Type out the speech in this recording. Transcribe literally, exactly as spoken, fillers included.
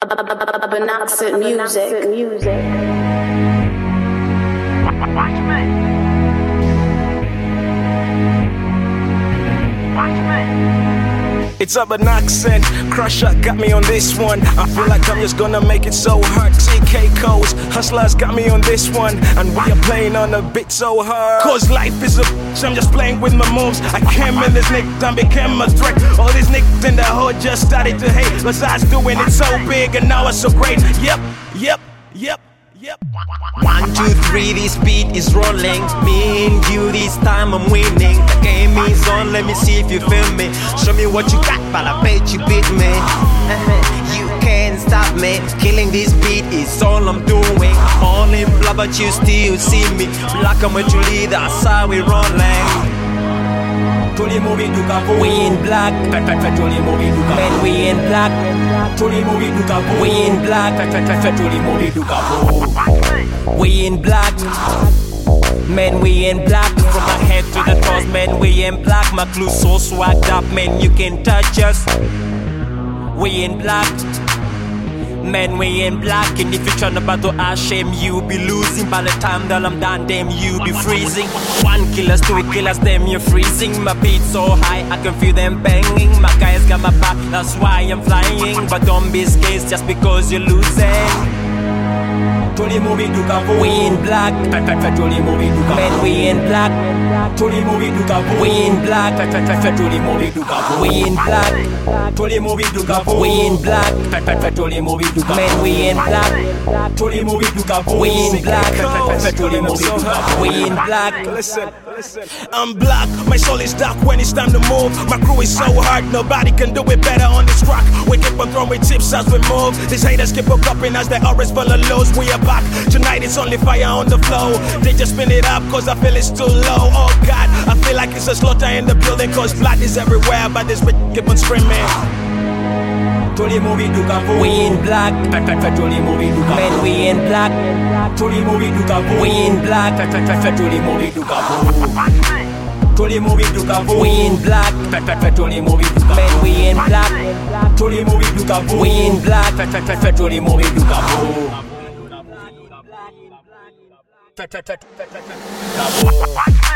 Benoxid music. music. Watch me. Watch me. It's up an accent, Crusher got me on this one. I feel like I'm just gonna make it so hard. T K Co's, Hustlers got me on this one. And we are playing on a bit so hard. Cause life is a bitch, I'm just playing with my moves. I came in this nick, done became a threat. All these niggas in the hood just started to hate. Cause I was doing it so big and now it's so great. Yep, yep, yep. Yep. One, two, three, this beat is rolling. Me and you, this time I'm winning. The game is on, let me see if you feel me. Show me what you got, but I bet you beat me. You can't stop me. Killing this beat is all I'm doing. I'm all in blood, but you still see me. Black and white, you lead, that's how we rolling. We in black, man, we in black. We in black, we in black. Man, we in black. From my head to the toes, man, we in black. My clue so swagged up, man, you can touch us. We in black. Man, we in black, and if you tryna battle our shame, you be losing. By the time that I'm done, damn, you be freezing. One killers, two killers, damn, you're freezing. My beat so high, I can feel them banging. My guys got my back, that's why I'm flying. But don't be scared just because you're losing. We in black, man, we in black. We in black, we in black. We in black, man, we in black. We in black, we in black. Listen, listen. I'm black, my soul is dark when it's time to move. My crew is so hard, nobody can do it better on this track. We keep on throwing chips as we move. These haters keep on copying as they always full of lows. We are back, tonight it's only fire on the flow. They just spin it up cause I feel it's too low. Oh God, I feel like it's a slaughter in the building. Cause blood is everywhere, but this bitch keep on screaming. We in black, man, we in black. We in black, we in black, man, we in black. We in black.